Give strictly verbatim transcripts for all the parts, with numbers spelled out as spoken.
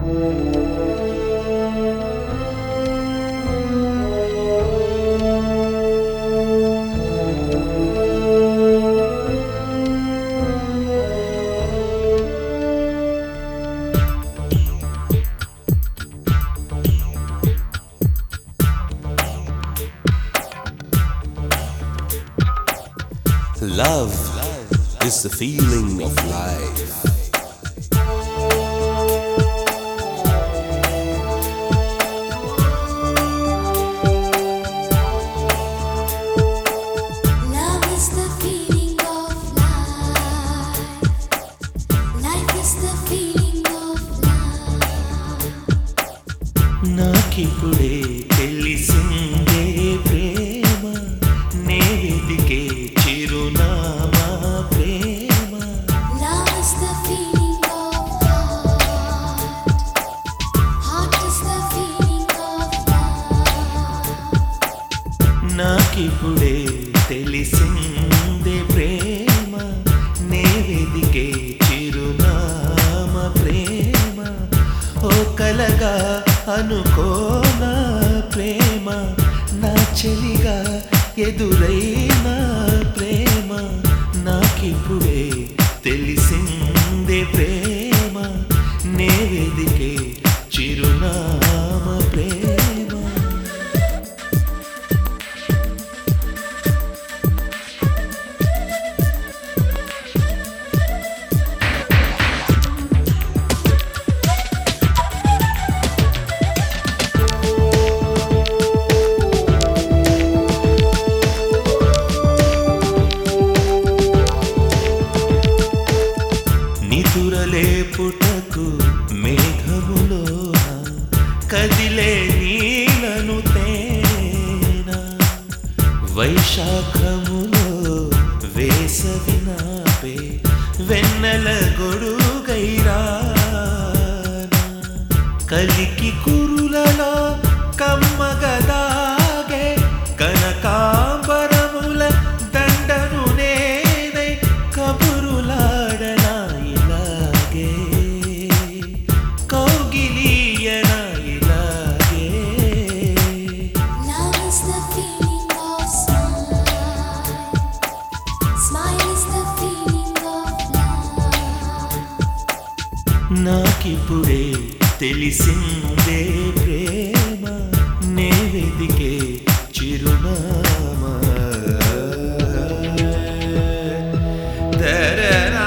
Love is the feeling of life. Love is the feeling of life. Life is the feeling of love. నాకిప్పుడే తెలిసిందే ప్రేమ నేదికే చిరునామా ప్రేమ. Love is the feeling of heart. Heart is the feeling of love. నాకిప్పుడే తెలిసిందే ప్రేమ నేదికే చిరునామా ప్రేమ. ఓ కలగా అనుకోనా ప్రేమ నా చెలిగా ఎదురైన ప్రేమ. నాకిప్పుడే తెలిసిందే ప్రేమ నే వెదికే చిరునామా ప్రేమ. నిదురలేపుటకు మేఘములోన కదిలే నీలను తేనా. వైశాఖములో వేసవి నాపే వెన్నెల గొడుగైరానా. కలికి కురులలో కమ్మగదాగే కనకాంబరముల దండను నేనై కబురులాడనా ఇలాగే కౌగిలియనా ఇలాగే. Love is the feeling of smile. Smile is the feeling of love. నాకిప్పుడే తెలిసిందే ప్రేమ నే వెదికే చిరునామా. దరనా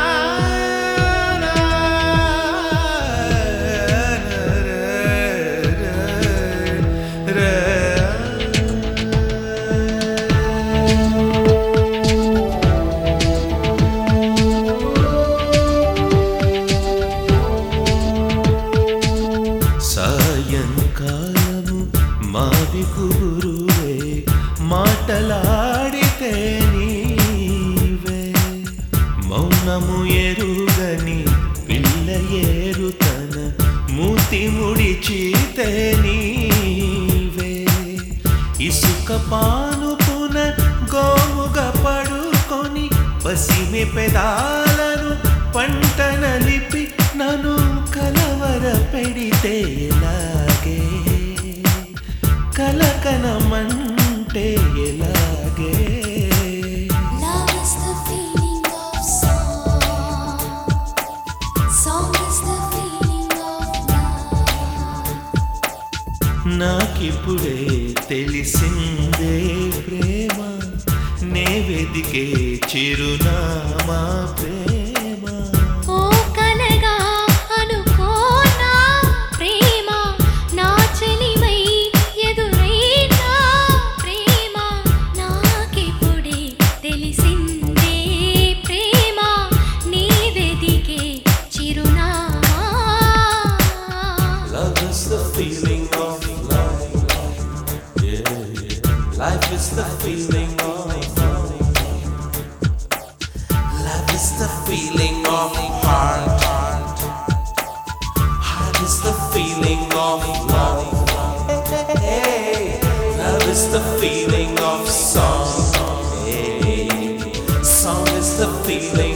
సాయంకాలము మావి గురువే మాటలాడితే నీవే. మౌనము ఎరుగని పిల్ల ఏరుతన మూతి ముడిచితే నీవే. ఇసుక పానుపున గోముగా పడుకొని పసిమి పెదాలను పంటనలిపి నన్ను కలవర పెడితే ఎలాగే కలకనమంటే ఎలాగే. Love is the feeling of song. Song is the feeling of love. నాకిప్పుడే తెలిసిందే ప్రేమ నే వెదికే చిరునామా ప్రేమ. ఓ కలగా అనుకోనా ప్రేమ నా చెలిమై ఎదురైన ప్రేమ. నాకిప్పుడే తెలిసిందే ప్రేమ నీ వెదికే చిరునామా. Love is the feeling of life. Yeah, yeah. Life is the feeling of love is the feeling of heart. Heart is the feeling of love. Hey, love is the feeling of song. Hey, song is the feeling